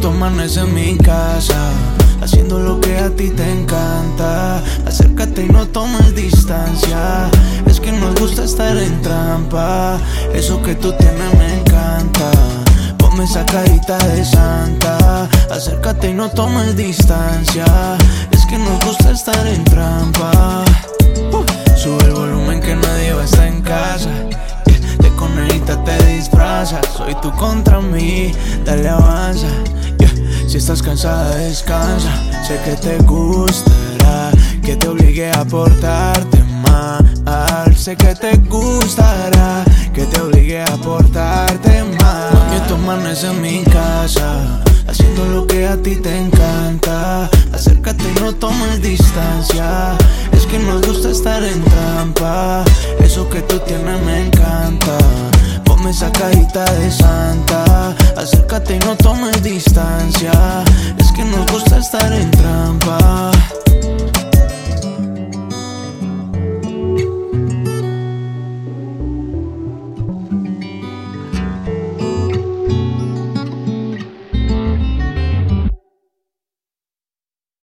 tú amaneces en mi casa, haciendo lo que a ti te encanta. Acércate y no tomes distancia, es que nos gusta estar en trampa. Eso que tú tienes me encanta. Ponme esa carita de santa, acércate y no tomes distancia, es que nos gusta estar en trampa. Sube el volumen que nadie va a estar en casa. De conejita te disfrazas, soy tú contra mí, dale avanza. Si estás cansada descansa, sé que te gustará que te obligue a portarte mal. Sé que te gustará que te obligue a portarte mal. Mami, tú amaneces en mi casa, haciendo lo que a ti te encanta. Acércate y no tomes distancia, es que nos gusta estar en trampa. Eso que tú tienes me encanta. Ponme esa carita de santa, acércate y no tomes distancia, es que nos gusta estar en trampa.